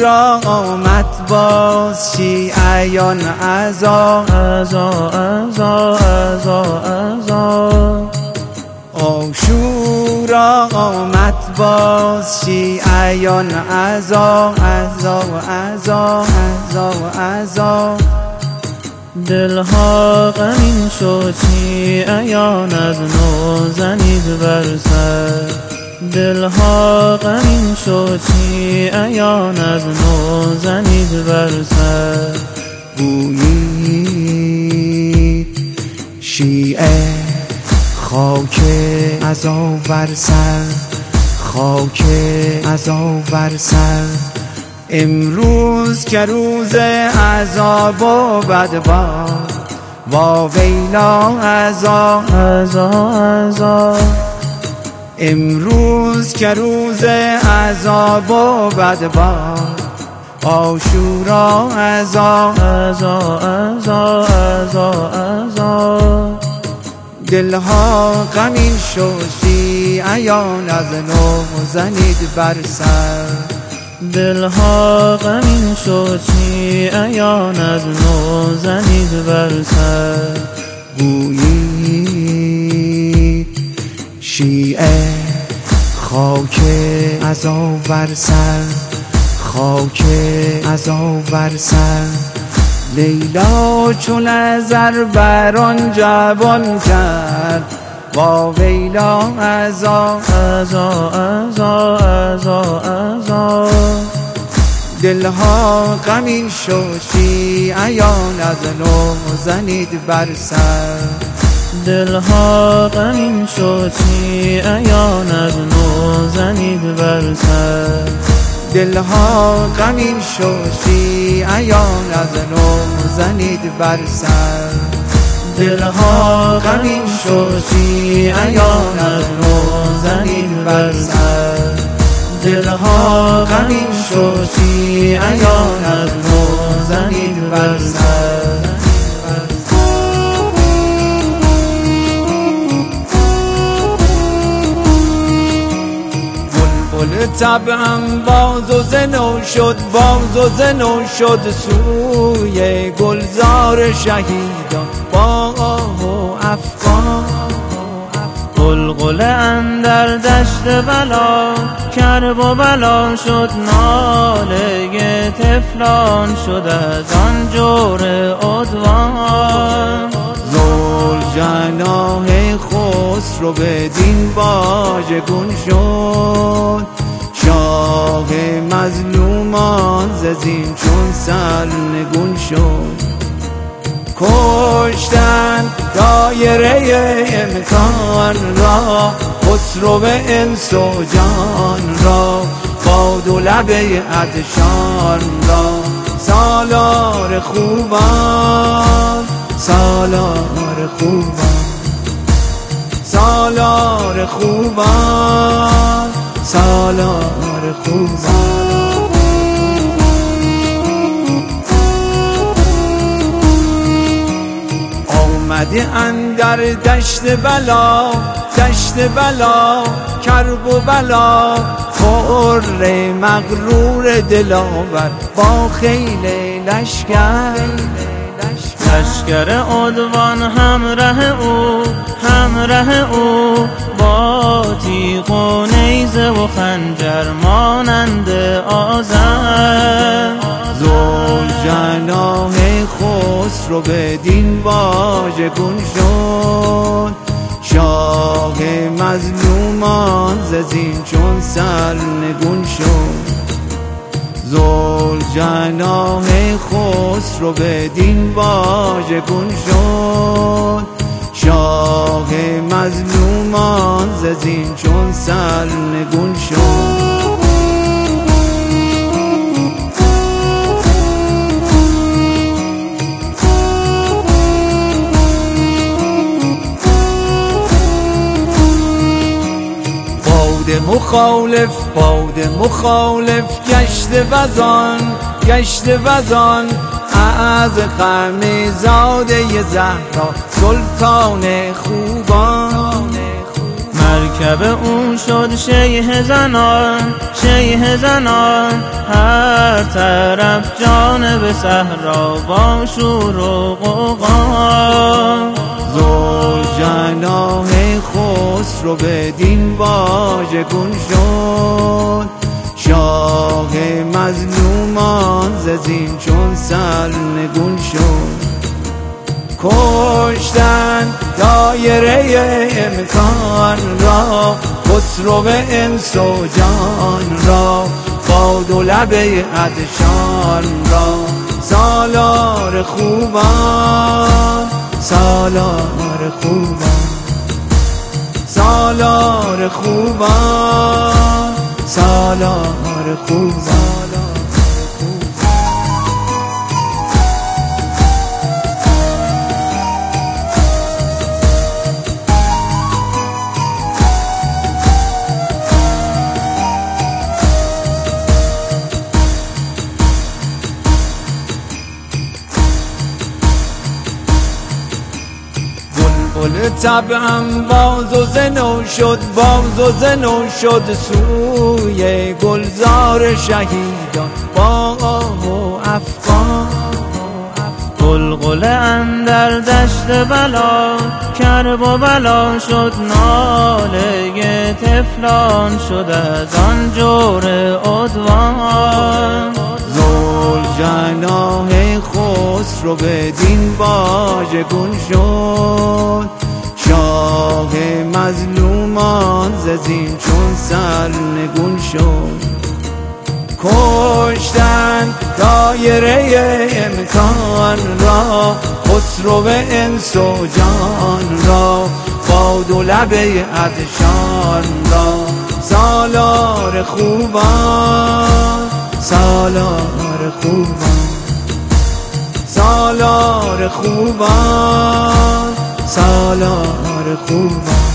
عاشورا آمد باز شیعیان عزا عاشورا آمد باز شیعیان عزا دلها غمین شد شیعیان از نو زنید بر سر دلها غمین شد شیعیان از نو زنید بر سر گویید شیعه خاک عزا بر سر خاک عزا بر سر امروز که روز عذاب و بدباد وا ویلا عزا امروز که روز عذاب و بدباد عاشورا عزا دلها غمین شد شیعیان از نو زنید بر سر دلها غمین شد شیعیان از نو زنید بر سر گویید شیعه خاک عزا بر سر خاک عزا بر سر لیلا چون نظر بر آن جوان کرد وا ویلا عزا دلها غمین شد شیعیان از نو زنید بر سر دلها غمین شد شیعیان از نو زنید بر سر دلها غمین شد شیعیان از نو زنید بر سر دلها غمین شد شیعیان از نو زنید بر سر دلها غمین شد شیعیان از نو زنید بر سر بلبل طبعم باز و زنو شد باز و زنو شد سوی گلزار شهیدان با آه و افغان غلغله اندر دشت بلا کرب و بلا شد ناله طفلان شد از آن جور عدوان ذوالجناح خسرو بدین واژگون شد شاه مظلومان ز زین چون سرنگون شد کشتن دایره امکان را خسرو انس و جان را باد و لب عطشان را سالار خوبان سالار خوبان سالار خوبان سالار خوبان آمده اندر دشت بلا کرب و بلا خور مغرور دلاور با خیل لشکر عدوان همراه او با تیغ و نیزه و خنجر مانند آذر ذوالجناح خسرو بدین واژگون شد شاه مظلومان ز زین چون سرنگون شد ذوالجناح خسرو بدین واژگون شد شاه مظلومان ز زین چون سرنگون شد باد مخالف گشت وزان از غم زاده زهرا سلطان خوبان مرکب اون شد شیه زنان هر طرف جانب صحرا با شور و غوغا. ذوالجناح خسرو بدین واژگون شد، شاه مظلومان ز زین چون سرنگون شد. کشتن دایره امکان را، خسرو انس و جان را، باد و لب عطشان را. سالار خوبان، سالار خوبان، سالار خوبان، سالار خوبان. بلبل طبعم باز و زنو شد، باز و زنو شد سوی گلزار شهیدان با آه و افغان. غلغله اندر دشت بلا، کرب و بلا شد ناله طفلان، شد از آن جور عدوان. ذوالجناح خسرو بدین واژگون شد، شاه مظلومان ز زین چون سرنگون شد. کشتن دایره امکان را، خسرو انس و جان را، باد و لب عطشان را. سالار خوبان، سالار خوبان، سالار خوبان، سالار خوبان.